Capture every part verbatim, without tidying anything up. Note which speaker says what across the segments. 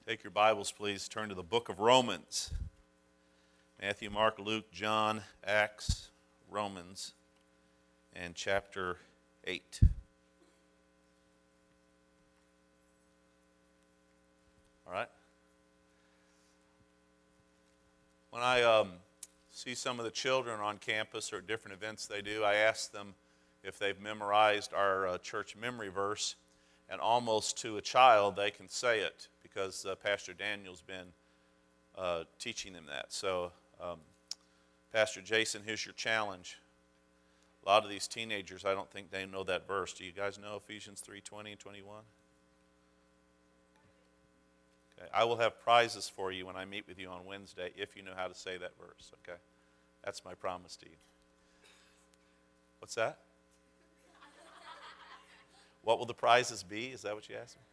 Speaker 1: Take your Bibles, please. Turn to the book of Romans. Matthew, Mark, Luke, John, Acts, Romans, and chapter eight. All right? When I um, see some of the children on campus or different events they do, I ask them if they've memorized our uh, church memory verse, and almost to a child they can say it, because uh, Pastor Daniel's been uh, teaching them that. So, um, Pastor Jason, here's your challenge. A lot of these teenagers, I don't think they know that verse. Do you guys know Ephesians three twenty and twenty-one? Okay. I will have prizes for you when I meet with you on Wednesday if you know how to say that verse, okay? That's my promise to you. What's that? What will the prizes be? Is that what you asked me?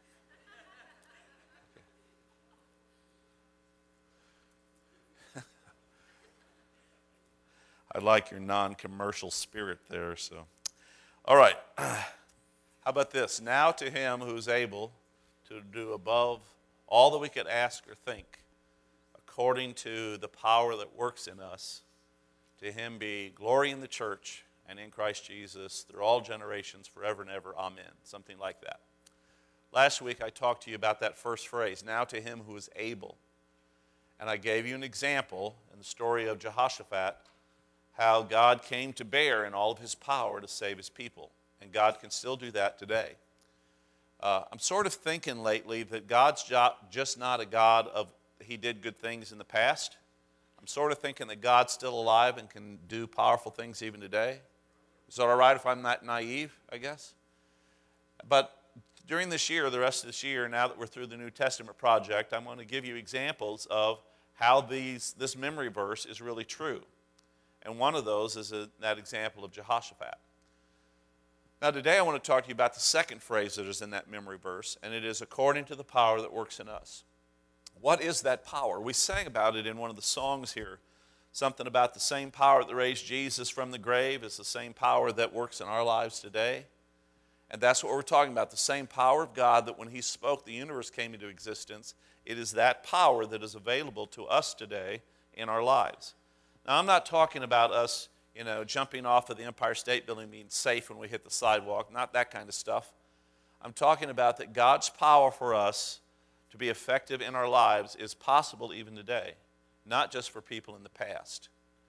Speaker 1: I like your non-commercial spirit there. So, all right. How about this? Now to him who is able to do above all that we could ask or think, according to the power that works in us, to him be glory in the church and in Christ Jesus through all generations, forever and ever. Amen. Something like that. Last week I talked to you about that first phrase, now to him who is able. And I gave you an example in the story of Jehoshaphat, how God came to bear in all of his power to save his people. And God can still do that today. Uh, I'm sort of thinking lately that God's just not a God of he did good things in the past. I'm sort of thinking that God's still alive and can do powerful things even today. Is that all right if I'm not naive, I guess? But during this year, the rest of this year, now that we're through the New Testament project, I'm going to give you examples of how these this memory verse is really true. And one of those is a, that example of Jehoshaphat. Now today I want to talk to you about the second phrase that is in that memory verse, and it is according to the power that works in us. What is that power? We sang about it in one of the songs here. Something about the same power that raised Jesus from the grave is the same power that works in our lives today. And that's what we're talking about, the same power of God that when he spoke, the universe came into existence. It is that power that is available to us today in our lives. Now, I'm not talking about us, you know, jumping off of the Empire State Building being safe when we hit the sidewalk, not that kind of stuff. I'm talking about that God's power for us to be effective in our lives is possible even today, not just for people in the past.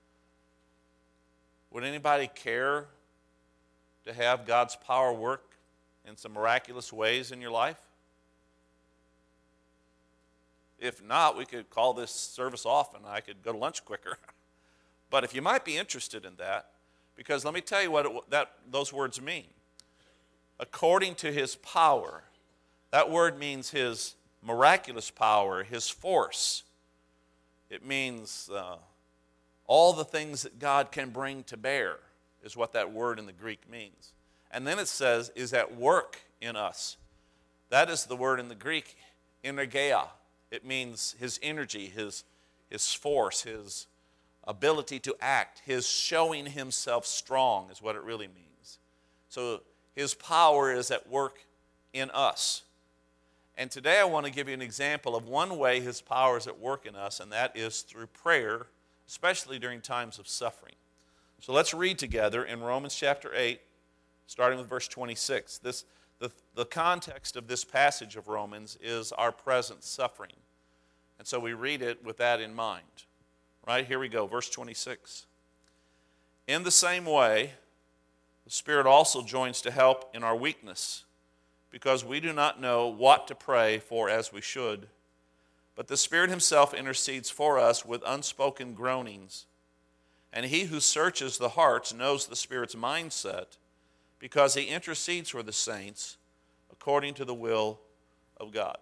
Speaker 1: Would anybody care to have God's power work in some miraculous ways in your life? If not, we could call this service off and I could go to lunch quicker. But if you might be interested in that, because let me tell you what it, that those words mean. According to his power, that word means his miraculous power, his force. It means uh, all the things that God can bring to bear is what that word in the Greek means. And then it says, is at work in us. That is the word in the Greek, energeia. It means his energy, his, his force, his ability to act, his showing himself strong is what it really means. So his power is at work in us. And today I want to give you an example of one way his power is at work in us, and that is through prayer, especially during times of suffering. So let's read together in Romans chapter eight, starting with verse twenty-six. This, the, the context of this passage of Romans is our present suffering. And so we read it with that in mind. Right, here we go, verse twenty-six. In the same way, the Spirit also joins to help in our weakness, because we do not know what to pray for as we should, but the Spirit himself intercedes for us with unspoken groanings. And he who searches the hearts knows the Spirit's mindset, because he intercedes for the saints according to the will of God.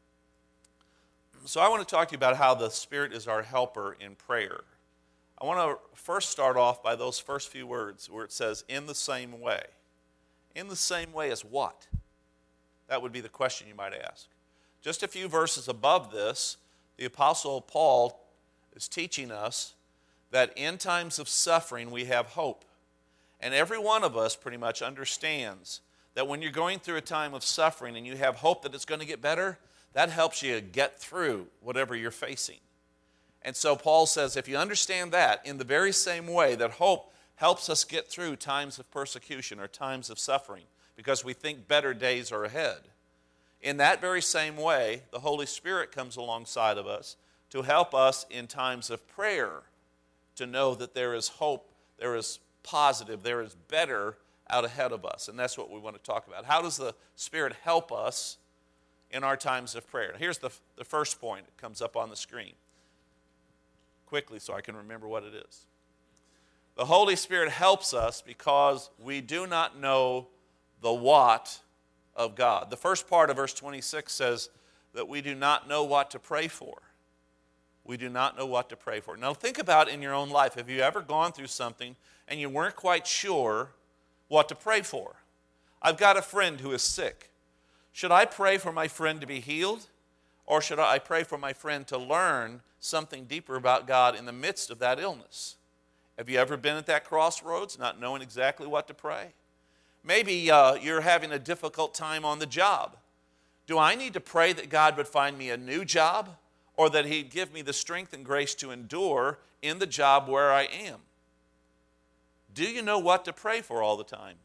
Speaker 1: So I want to talk to you about how the Spirit is our helper in prayer. I want to first start off by those first few words where it says, in the same way. In the same way as what? That would be the question you might ask. Just a few verses above this, the Apostle Paul is teaching us that in times of suffering we have hope. And every one of us pretty much understands that when you're going through a time of suffering and you have hope that it's going to get better, That helps you get through whatever you're facing. And so Paul says, if you understand that, in the very same way that hope helps us get through times of persecution or times of suffering, because we think better days are ahead, in that very same way, the Holy Spirit comes alongside of us to help us in times of prayer to know that there is hope, there is positive, there is better out ahead of us. And that's what we want to talk about. How does the Spirit help us in our times of prayer? Here's the, the first point. It comes up on the screen quickly so I can remember what it is. The Holy Spirit helps us because we do not know the what of God. The first part of verse twenty-six says that we do not know what to pray for. We do not know what to pray for. Now think about in your own life. Have you ever gone through something and you weren't quite sure what to pray for? I've got a friend who is sick. Should I pray for my friend to be healed? Or should I pray for my friend to learn something deeper about God in the midst of that illness? Have you ever been at that crossroads, not knowing exactly what to pray? Maybe uh, you're having a difficult time on the job. Do I need to pray that God would find me a new job, or that He'd give me the strength and grace to endure in the job where I am? Do you know what to pray for all the time?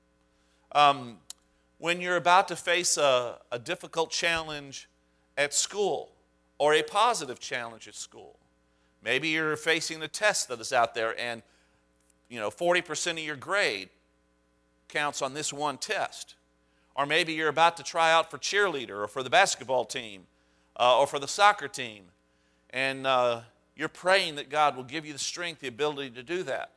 Speaker 1: Um, when you're about to face a, a difficult challenge at school, or a positive challenge at school. Maybe you're facing a test that is out there and, you know, forty percent of your grade counts on this one test. Or maybe you're about to try out for cheerleader or for the basketball team uh, or for the soccer team. And uh, you're praying that God will give you the strength, the ability to do that.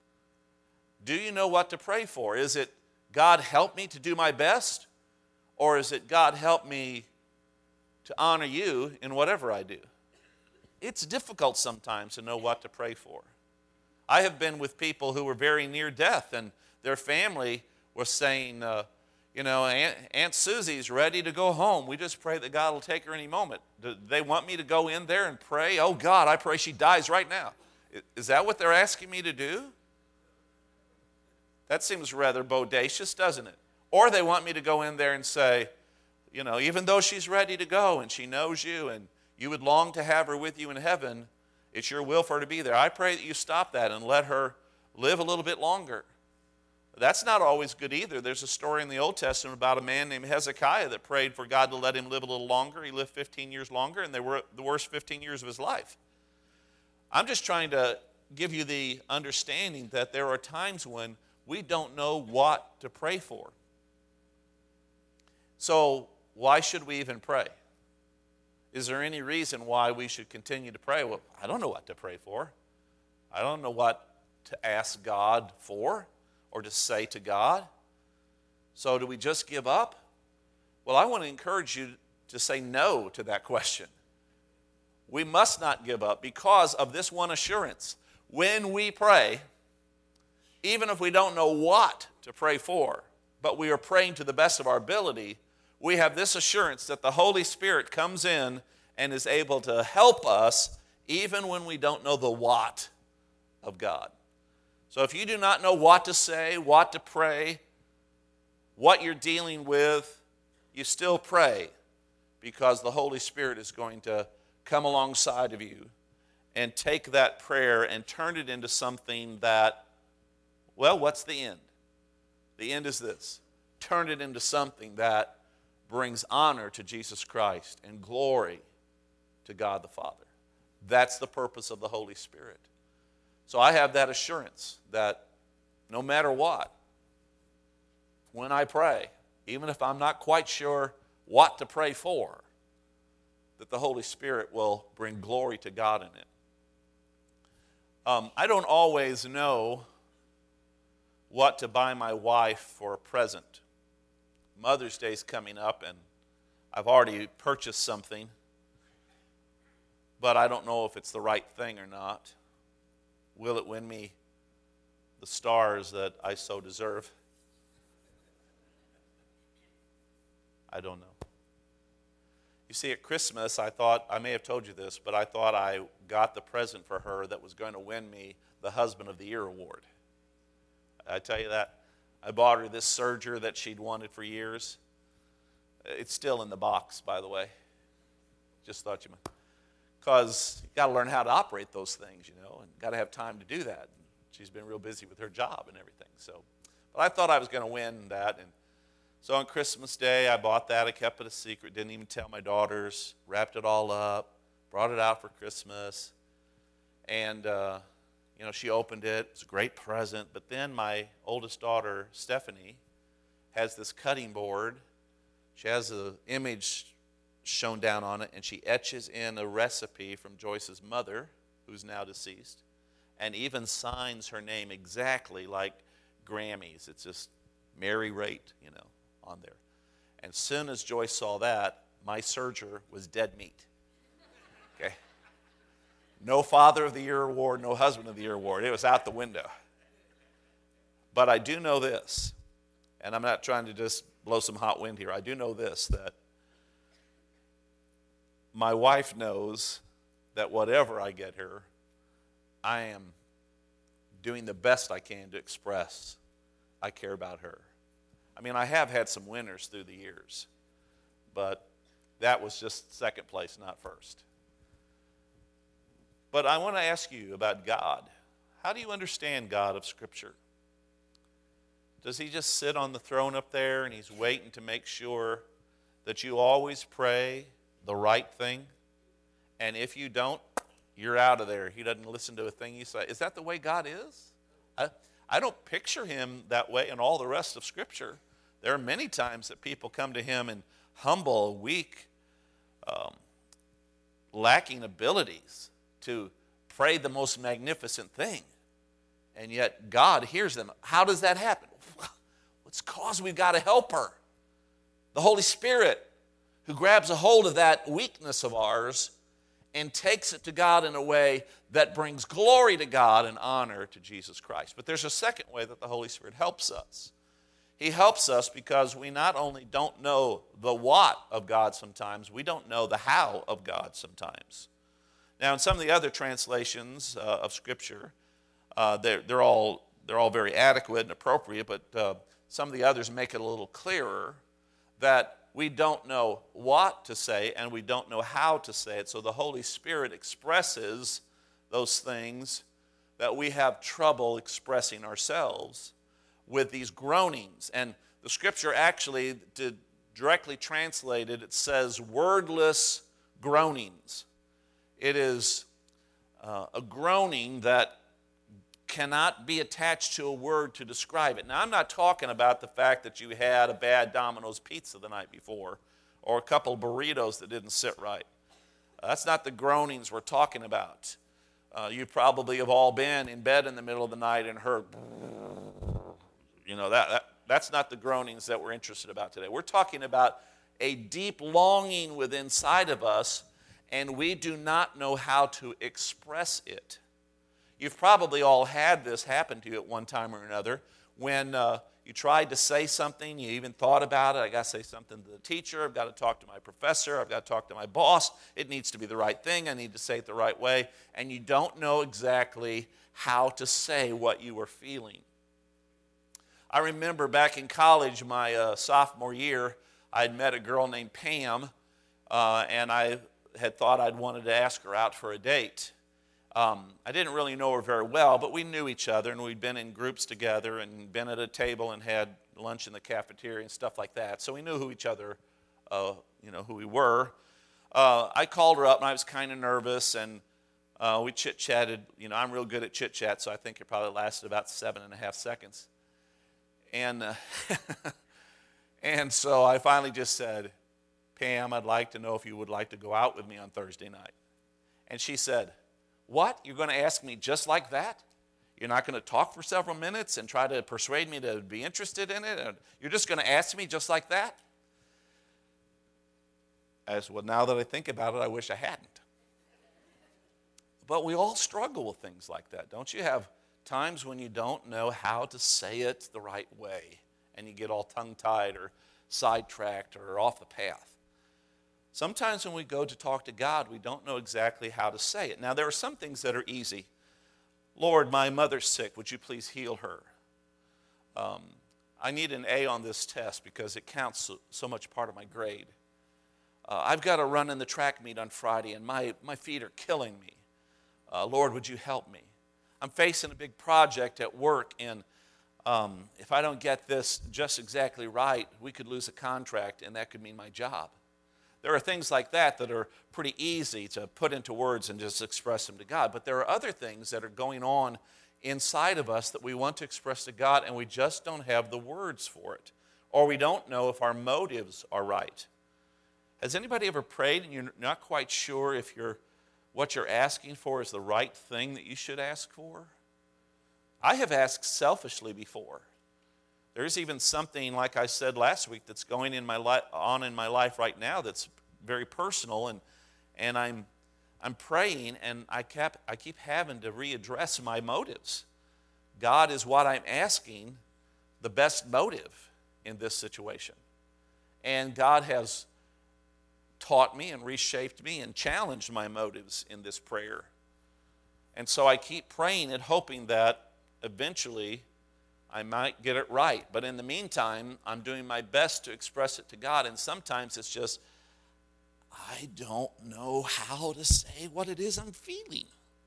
Speaker 1: Do you know what to pray for? Is it, God, help me to do my best? Or is it, God, help me to honor you in whatever I do? It's difficult sometimes to know what to pray for. I have been with people who were very near death, and their family was saying, uh, you know, Aunt, Aunt Susie's ready to go home. We just pray that God will take her any moment. Do they want me to go in there and pray? Oh, God, I pray she dies right now. Is that what they're asking me to do? That seems rather bodacious, doesn't it? Or they want me to go in there and say, you know, even though she's ready to go and she knows you and you would long to have her with you in heaven, it's your will for her to be there. I pray that you stop that and let her live a little bit longer. That's not always good either. There's a story in the Old Testament about a man named Hezekiah that prayed for God to let him live a little longer. He lived fifteen years longer, and they were the worst fifteen years of his life. I'm just trying to give you the understanding that there are times when we don't know what to pray for. So why should we even pray? Is there any reason why we should continue to pray? Well, I don't know what to pray for. I don't know what to ask God for or to say to God. So do we just give up? Well, I want to encourage you to say no to that question. We must not give up because of this one assurance. When we pray, even if we don't know what to pray for, but we are praying to the best of our ability, we have this assurance that the Holy Spirit comes in and is able to help us even when we don't know the what of God. So if you do not know what to say, what to pray, what you're dealing with, you still pray because the Holy Spirit is going to come alongside of you and take that prayer and turn it into something that, well, what's the end? The end is this. Turn it into something that brings honor to Jesus Christ and glory to God the Father. That's the purpose of the Holy Spirit. So I have that assurance that no matter what, when I pray, even if I'm not quite sure what to pray for, that the Holy Spirit will bring glory to God in it. Um, I don't always know what to buy my wife for a present. Mother's Day is coming up, and I've already purchased something, but I don't know if it's the right thing or not. Will it win me the stars that I so deserve? I don't know. You see, at Christmas, I thought, I may have told you this, but I thought I got the present for her that was going to win me the Husband of the Year award. I tell you that? I bought her this serger that she'd wanted for years. It's still in the box, by the way. just thought you might. Because you got to learn how to operate those things, you know, and got to have time to do that. And she's been real busy with her job and everything. So, but I thought I was going to win that. And so on Christmas Day, I bought that. I kept it a secret. Didn't even tell my daughters. Wrapped it all up. Brought it out for Christmas. And, uh, you know, she opened it. It was a great present. But then my oldest daughter, Stephanie, has this cutting board. She has an image shown down on it, and she etches in a recipe from Joyce's mother, who's now deceased, and even signs her name exactly like Grammy's. It's just Mary Rate, you know, on there. And as soon as Joyce saw that, my serger was dead meat. Okay? No Father of the Year award, no Husband of the Year award. It was out the window. But I do know this, and I'm not trying to just blow some hot wind here. I do know this, that my wife knows that whatever I get her, I am doing the best I can to express I care about her. I mean, I have had some winners through the years, but that was just second place, not first. But I want to ask you about God. How do you understand God of Scripture? Does he just sit on the throne up there and he's waiting to make sure that you always pray the right thing, and if you don't, you're out of there? He doesn't listen to a thing you say. Is that the way God is? I, I don't picture him that way in all the rest of Scripture. There are many times that people come to him in humble, weak, um, lacking abilities to pray the most magnificent thing, and yet God hears them. How does that happen? Well, it's because we've got a helper, the Holy Spirit, who grabs a hold of that weakness of ours and takes it to God in a way that brings glory to God and honor to Jesus Christ. But there's a second way that the Holy Spirit helps us. He helps us because we not only don't know the what of God sometimes, we don't know the how of God sometimes. Now, in some of the other translations uh, of Scripture, uh, they're, they're, all, they're all very adequate and appropriate, but uh, some of the others make it a little clearer that we don't know what to say, and we don't know how to say it. So the Holy Spirit expresses those things that we have trouble expressing ourselves with these groanings. And the Scripture actually, to directly translated, it says wordless groanings. It is uh, a groaning that cannot be attached to a word to describe it. Now, I'm not talking about the fact that you had a bad Domino's pizza the night before or a couple of burritos that didn't sit right. Uh, that's not the groanings we're talking about. Uh, you probably have all been in bed in the middle of the night and heard, you know, that, that that's not the groanings that we're interested about today. We're talking about a deep longing within inside of us, and we do not know how to express it. You've probably all had this happen to you at one time or another when uh, you tried to say something, you even thought about it. I got to say something to the teacher. I've got to talk to my professor. I've got to talk to my boss. It needs to be the right thing. I need to say it the right way. And you don't know exactly how to say what you were feeling. I remember back in college, my uh, sophomore year, I had met a girl named Pam, uh, and I had thought I'd wanted to ask her out for a date. Um, I didn't really know her very well, but we knew each other, and we'd been in groups together and been at a table and had lunch in the cafeteria and stuff like that. So we knew who each other, uh, you know, who we were. Uh, I called her up, and I was kind of nervous, and uh, we chit-chatted. You know, I'm real good at chit-chat, so I think it probably lasted about seven and a half seconds. And, uh, and so I finally just said, Pam, I'd like to know if you would like to go out with me on Thursday night. And she said, what? You're going to ask me just like that? You're not going to talk for several minutes and try to persuade me to be interested in it? You're just going to ask me just like that? I said, well, now that I think about it, I wish I hadn't. But we all struggle with things like that. Don't you have times when you don't know how to say it the right way and you get all tongue-tied or sidetracked or off the path? Sometimes when we go to talk to God, we don't know exactly how to say it. Now, there are some things that are easy. Lord, my mother's sick. Would you please heal her? Um, I need an A on this test because it counts so, so much part of my grade. Uh, I've got to run in the track meet on Friday, and my, my feet are killing me. Uh, Lord, would you help me? I'm facing a big project at work, and um, if I don't get this just exactly right, we could lose a contract, and that could mean my job. There are things like that that are pretty easy to put into words and just express them to God. But there are other things that are going on inside of us that we want to express to God, and we just don't have the words for it. Or we don't know if our motives are right. Has anybody ever prayed and you're not quite sure if you're, what you're asking for is the right thing that you should ask for? I have asked selfishly before. There's even something, like I said last week, that's going in my li- on in my life right now that's very personal, and and I'm I'm praying, and I kept I keep having to readdress my motives. God, is what I'm asking the best motive in this situation? And God has taught me and reshaped me and challenged my motives in this prayer. And so I keep praying and hoping that eventually I might get it right. But in the meantime, I'm doing my best to express it to God. And sometimes it's just, I don't know how to say what it is I'm feeling.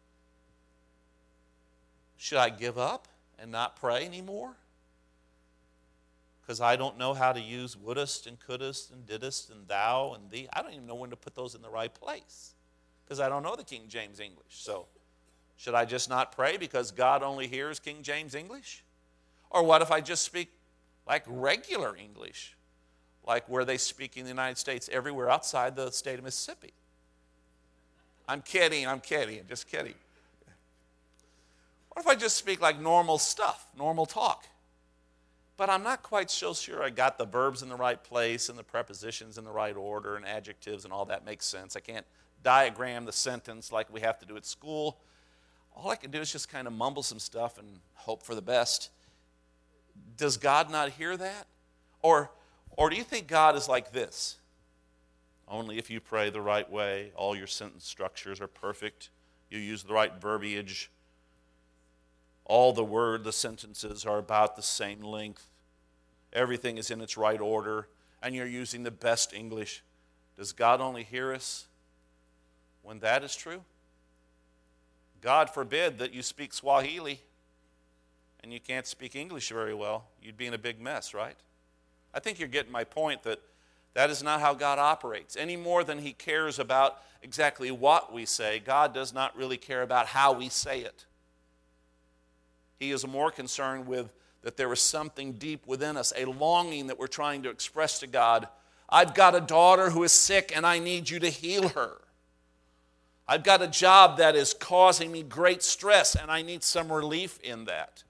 Speaker 1: Should I give up and not pray anymore? Because I don't know how to use wouldest and couldest and didst and thou and thee. I don't even know when to put those in the right place because I don't know the King James English. So should I just not pray because God only hears King James English? Or what if I just speak like regular English, like where they speak in the United States everywhere outside the state of Mississippi? I'm kidding, I'm kidding, I'm just kidding. What if I just speak like normal stuff, normal talk? But I'm not quite so sure I got the verbs in the right place and the prepositions in the right order and adjectives and all that makes sense. I can't diagram the sentence like we have to do at school. All I can do is just kind of mumble some stuff and hope for the best. Does God not hear that? Or, or do you think God is like this? Only if you pray the right way, all your sentence structures are perfect. You use the right verbiage. All the word, the sentences are about the same length. Everything is in its right order, and you're using the best English. Does God only hear us when that is true? God forbid that you speak Swahili and you can't speak English very well. You'd be in a big mess, right? I think you're getting my point that that is not how God operates. Any more than he cares about exactly what we say, God does not really care about how we say it. He is more concerned with that there is something deep within us, a longing that we're trying to express to God. I've got a daughter who is sick and I need you to heal her. I've got a job that is causing me great stress and I need some relief in that.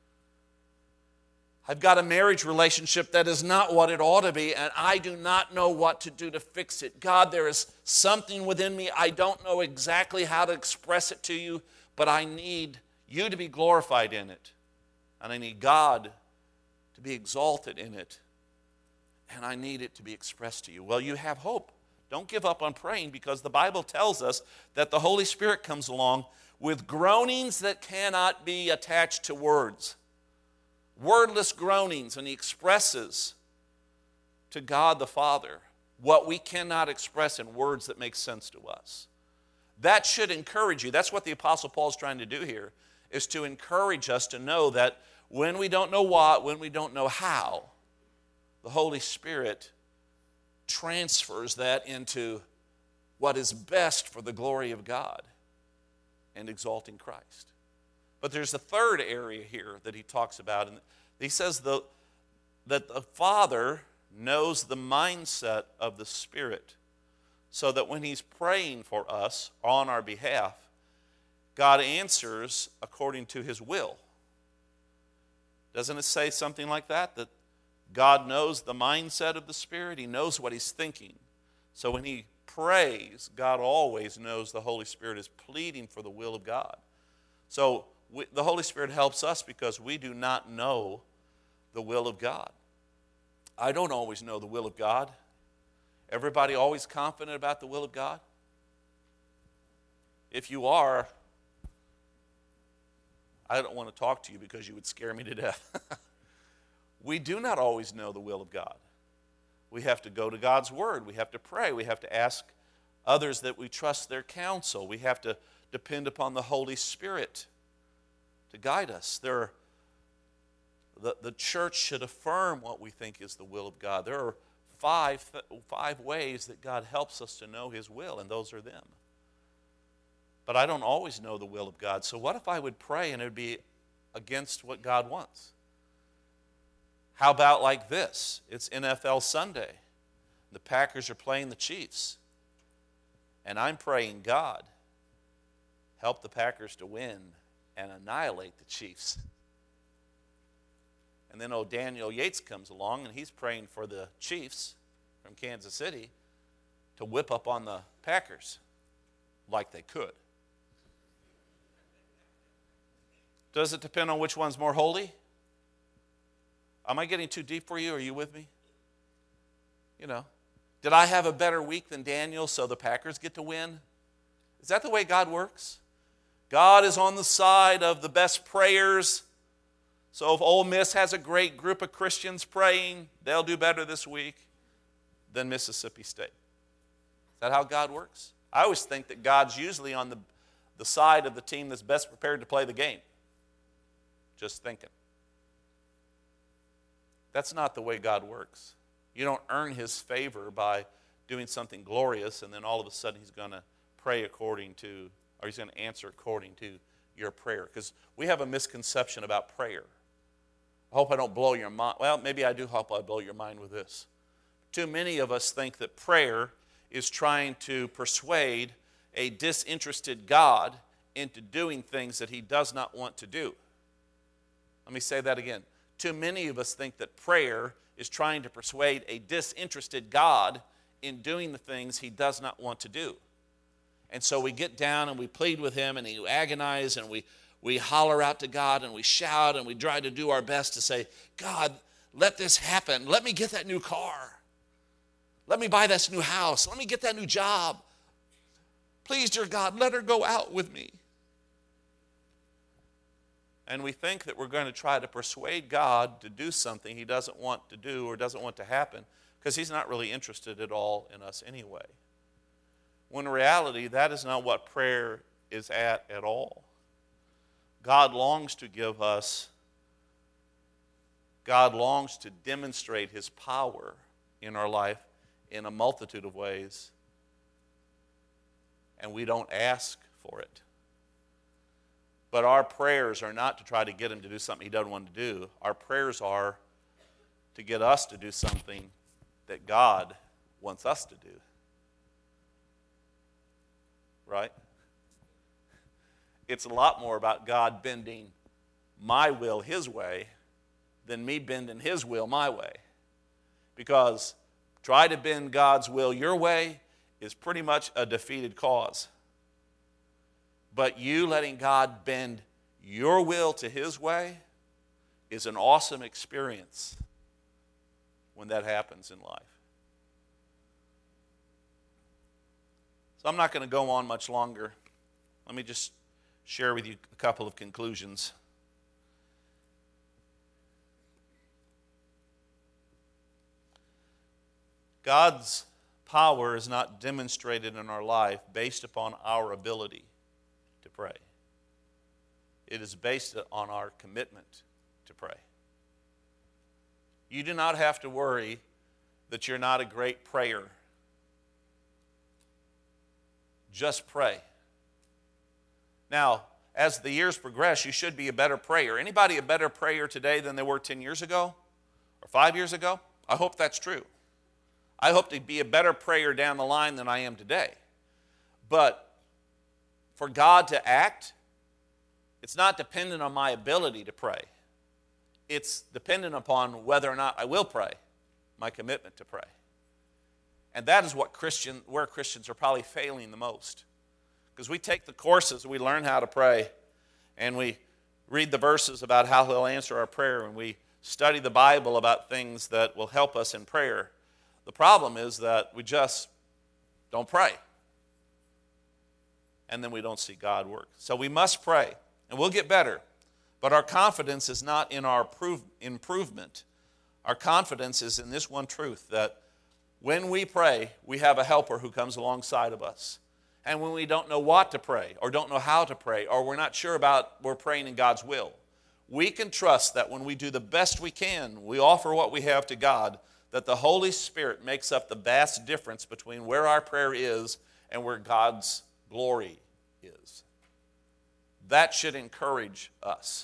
Speaker 1: I've got a marriage relationship that is not what it ought to be and I do not know what to do to fix it. God, there is something within me. I don't know exactly how to express it to you, but I need you to be glorified in it. And I need God to be exalted in it. And I need it to be expressed to you. Well, you have hope. Don't give up on praying because the Bible tells us that the Holy Spirit comes along with groanings that cannot be attached to words. Wordless groanings, and he expresses to God the Father what we cannot express in words that make sense to us. That should encourage you. That's what the Apostle Paul is trying to do here, is to encourage us to know that when we don't know what, when we don't know how, the Holy Spirit transfers that into what is best for the glory of God and exalting Christ. But there's a third area here that he talks about, and he says the, that the Father knows the mindset of the Spirit, so that when he's praying for us on our behalf, God answers according to his will. Doesn't it say something like that? That God knows the mindset of the Spirit. He knows what he's thinking. So when he prays, God always knows the Holy Spirit is pleading for the will of God. So we, the Holy Spirit helps us because we do not know the will of God. I don't always know the will of God. Everybody always confident about the will of God? If you are, I don't want to talk to you because you would scare me to death. We do not always know the will of God. We have to go to God's Word. We have to pray. We have to ask others that we trust their counsel. We have to depend upon the Holy Spirit to guide us. There are, the, the church should affirm what we think is the will of God. There are five, five ways that God helps us to know His will, and those are them. But I don't always know the will of God. So what if I would pray and it would be against what God wants? How about like this? It's N F L Sunday. The Packers are playing the Chiefs. And I'm praying, God, help the Packers to win and annihilate the Chiefs. And then old Daniel Yates comes along and he's praying for the Chiefs from Kansas City to whip up on the Packers like they could. Does it depend on which one's more holy? Am I getting too deep for you? Are you with me? You know, did I have a better week than Daniel so the Packers get to win? Is that the way God works? God is on the side of the best prayers. So if Ole Miss has a great group of Christians praying, they'll do better this week than Mississippi State. Is that how God works? I always think that God's usually on the, the side of the team that's best prepared to play the game. Just thinking. That's not the way God works. You don't earn His favor by doing something glorious and then all of a sudden He's going to pray according to, or He's going to answer according to your prayer. Because we have a misconception about prayer. I hope I don't blow your mind. Well, maybe I do hope I blow your mind with this. Too many of us think that prayer is trying to persuade a disinterested God into doing things that He does not want to do. Let me say that again. Too many of us think that prayer is trying to persuade a disinterested God in doing the things He does not want to do. And so we get down and we plead with Him and we agonize and we, we holler out to God and we shout and we try to do our best to say, God, let this happen. Let me get that new car. Let me buy this new house. Let me get that new job. Please, dear God, let her go out with me. And we think that we're going to try to persuade God to do something He doesn't want to do or doesn't want to happen because He's not really interested at all in us anyway. When in reality, that is not what prayer is at at all. God longs to give us, God longs to demonstrate His power in our life in a multitude of ways, and we don't ask for it. But our prayers are not to try to get Him to do something He doesn't want to do. Our prayers are to get us to do something that God wants us to do. Right? It's a lot more about God bending my will His way than me bending His will my way. Because try to bend God's will your way is pretty much a defeated cause. But you letting God bend your will to His way is an awesome experience when that happens in life. So I'm not going to go on much longer. Let me just share with you a couple of conclusions. God's power is not demonstrated in our life based upon our ability to pray. It is based on our commitment to pray. You do not have to worry that you're not a great prayer. Just pray. Now, as the years progress, you should be a better prayer. Anybody a better prayer today than they were ten years ago or five years ago? I hope that's true. I hope to be a better prayer down the line than I am today. But for God to act, it's not dependent on my ability to pray. It's dependent upon whether or not I will pray, my commitment to pray. And that is what Christian, where Christians are probably failing the most. Because we take the courses, we learn how to pray, and we read the verses about how He'll answer our prayer, and we study the Bible about things that will help us in prayer. The problem is that we just don't pray. And then we don't see God work. So we must pray, and we'll get better. But our confidence is not in our prove, improvement. Our confidence is in this one truth, that When we pray, we have a helper who comes alongside of us. And when we don't know what to pray, or don't know how to pray, or we're not sure about we're praying in God's will, we can trust that when we do the best we can, we offer what we have to God, that the Holy Spirit makes up the vast difference between where our prayer is and where God's glory is. That should encourage us.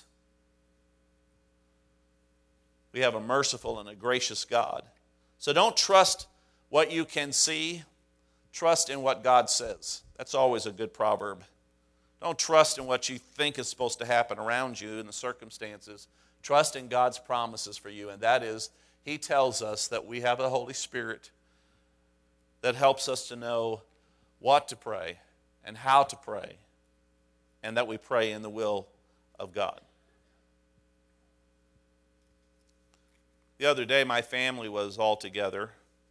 Speaker 1: We have a merciful and a gracious God. So don't trust what you can see. Trust in what God says. That's always a good proverb. Don't trust in what you think is supposed to happen around you in the circumstances. Trust in God's promises for you, and that is, He tells us that we have a Holy Spirit that helps us to know what to pray and how to pray, and that we pray in the will of God. The other day, my family was all together,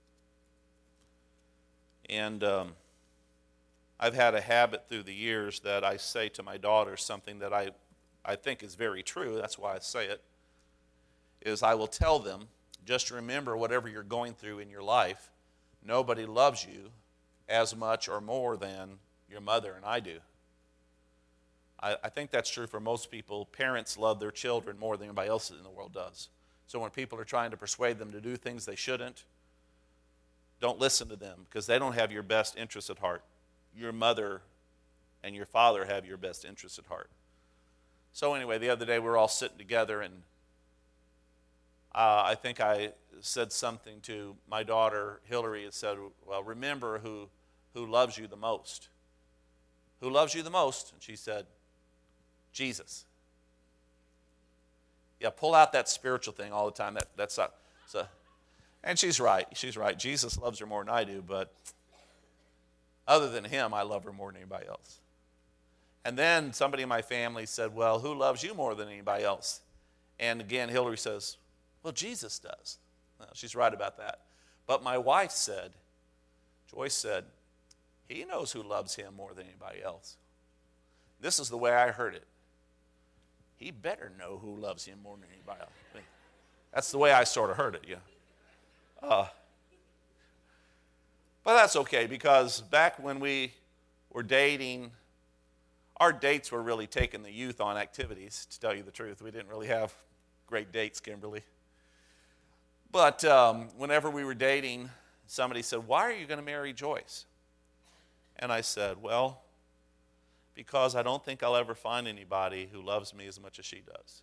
Speaker 1: and um, I've had a habit through the years that I say to my daughters something that I, I think is very true, that's why I say it, is I will tell them, just remember whatever you're going through in your life, nobody loves you as much or more than your mother and I do. I, I think that's true for most people. Parents love their children more than anybody else in the world does. So when people are trying to persuade them to do things they shouldn't, don't listen to them because they don't have your best interests at heart. Your mother and your father have your best interests at heart. So anyway, the other day we were all sitting together, and uh, I think I said something to my daughter, Hillary. It said, well, remember who, who loves you the most. Who loves you the most? And she said, Jesus. Yeah, pull out that spiritual thing all the time. That, that's not, so, and she's right. She's right. Jesus loves her more than I do, but other than him, I love her more than anybody else. And then somebody in my family said, well, who loves you more than anybody else? And again, Hillary says, well, Jesus does. Well, she's right about that. But my wife said, Joyce said, he knows who loves him more than anybody else. This is the way I heard it. He better know who loves him more than anybody else. I mean, that's the way I sort of heard it, yeah. Uh, but that's okay, because back when we were dating, our dates were really taking the youth on activities, to tell you the truth. We didn't really have great dates, Kimberly. But um, whenever we were dating, somebody said, why are you going to marry Joyce? And I said, well, because I don't think I'll ever find anybody who loves me as much as she does.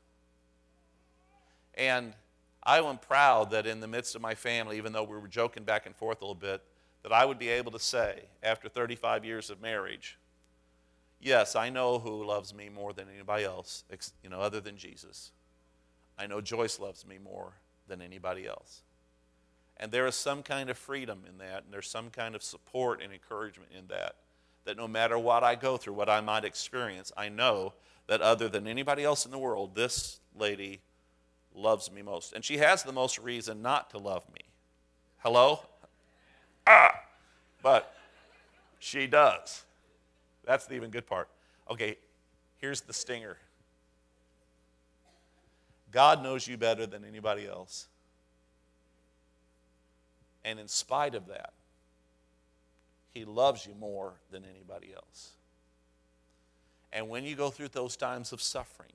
Speaker 1: And I am proud that in the midst of my family, even though we were joking back and forth a little bit, that I would be able to say, after thirty-five years of marriage, yes, I know who loves me more than anybody else, you know, other than Jesus. I know Joyce loves me more than anybody else. And there is some kind of freedom in that, and there's some kind of support and encouragement in that, that no matter what I go through, what I might experience, I know that other than anybody else in the world, this lady loves me most. And she has the most reason not to love me. Hello? Ah! But she does. That's the even good part. Okay, here's the stinger. God knows you better than anybody else. And in spite of that, he loves you more than anybody else. And when you go through those times of suffering,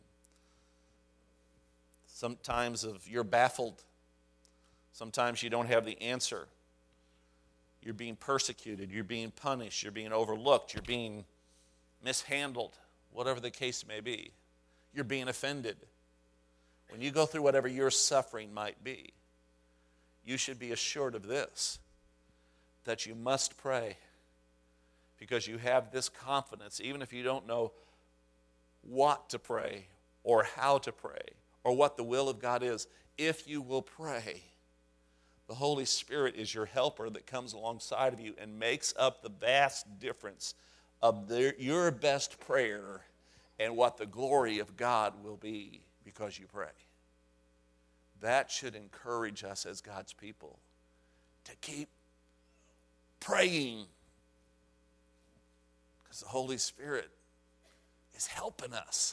Speaker 1: sometimes of you're baffled, sometimes you don't have the answer, you're being persecuted, you're being punished, you're being overlooked, you're being mishandled, whatever the case may be, you're being offended. When you go through whatever your suffering might be, you should be assured of this, that you must pray, because you have this confidence, even if you don't know what to pray or how to pray or what the will of God is. If you will pray, the Holy Spirit is your helper that comes alongside of you and makes up the vast difference of the, your best prayer and what the glory of God will be because you pray. That should encourage us as God's people to keep praying, because the Holy Spirit is helping us.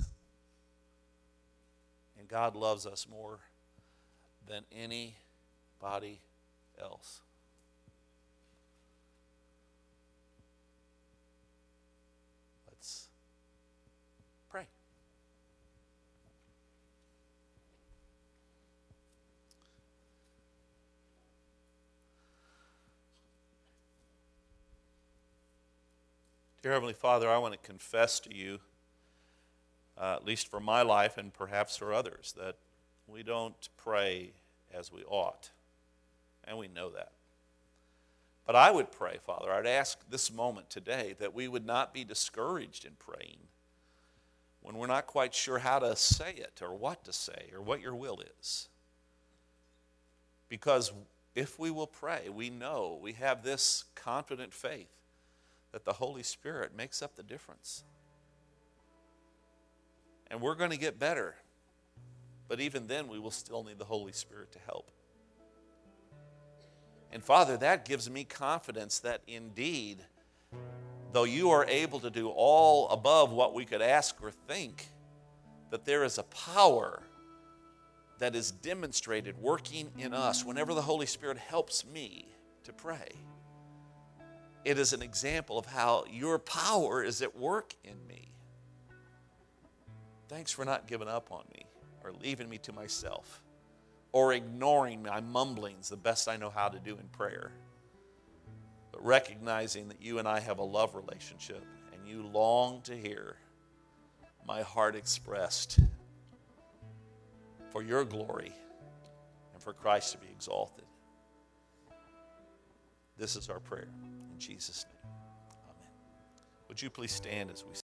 Speaker 1: And God loves us more than anybody else. Dear Heavenly Father, I want to confess to you, uh, at least for my life and perhaps for others, that we don't pray as we ought. And we know that. But I would pray, Father, I'd ask this moment today that we would not be discouraged in praying when we're not quite sure how to say it or what to say or what your will is. Because if we will pray, we know, we have this confident faith that the Holy Spirit makes up the difference. And we're going to get better. But even then, we will still need the Holy Spirit to help. And Father, that gives me confidence that indeed, though you are able to do all above what we could ask or think, that there is a power that is demonstrated working in us whenever the Holy Spirit helps me to pray. It is an example of how your power is at work in me. Thanks for not giving up on me or leaving me to myself or ignoring my mumblings the best I know how to do in prayer, but recognizing that you and I have a love relationship and you long to hear my heart expressed for your glory and for Christ to be exalted. This is our prayer in Jesus' name. Amen. Would you please stand as we